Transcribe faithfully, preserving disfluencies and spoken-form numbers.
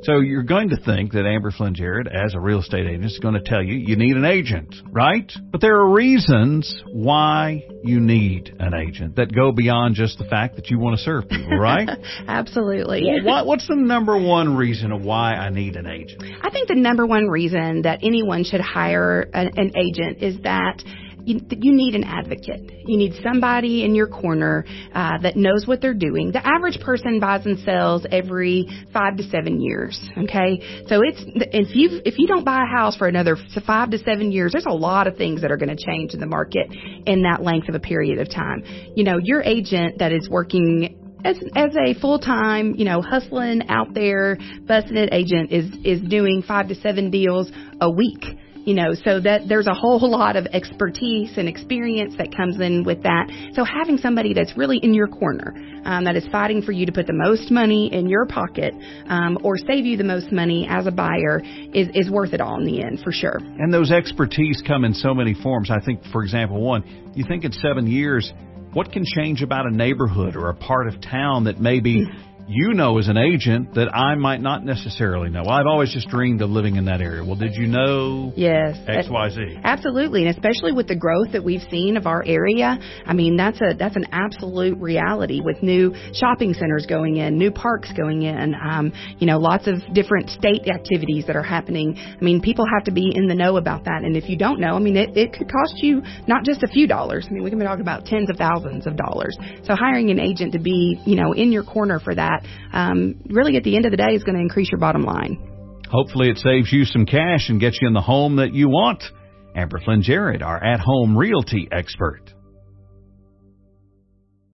So you're going to think that Amber Flynn Jarrett, as a real estate agent, is going to tell you you need an agent, right? But there are reasons why you need an agent that go beyond just the fact that you want to serve people, right? Absolutely. What, what's the number one reason of why I need an agent? I think the number one reason that anyone should hire an, an agent is that You, you need an advocate. You need somebody in your corner uh, that knows what they're doing. The average person buys and sells every five to seven years. Okay, so it's if you if you don't buy a house for another five to seven years, there's a lot of things that are going to change in the market in that length of a period of time. You know, your agent that is working As, as a full-time, you know, hustling out there, busting it agent is, is doing five to seven deals a week. You know, so that there's a whole lot of expertise and experience that comes in with that. So having somebody that's really in your corner, um, that is fighting for you to put the most money in your pocket, um, or save you the most money as a buyer is, is worth it all in the end, for sure. And those expertise come in so many forms. I think, for example, one, you think in seven years, what can change about a neighborhood or a part of town that maybe you know as an agent that I might not necessarily know? I've always just dreamed of living in that area. Well, did you know yes, X, Y, Z? Absolutely, and especially with the growth that we've seen of our area. I mean, that's a that's an absolute reality with new shopping centers going in, new parks going in, um, you know, lots of different state activities that are happening. I mean, people have to be in the know about that, and if you don't know, I mean, it, it could cost you not just a few dollars. I mean, we can be talking about tens of thousands of dollars. So hiring an agent to be, you know, in your corner for that, Um, really, at the end of the day, is going to increase your bottom line. Hopefully it saves you some cash and gets you in the home that you want. Amber Flynn Jarrett, our at-home realty expert.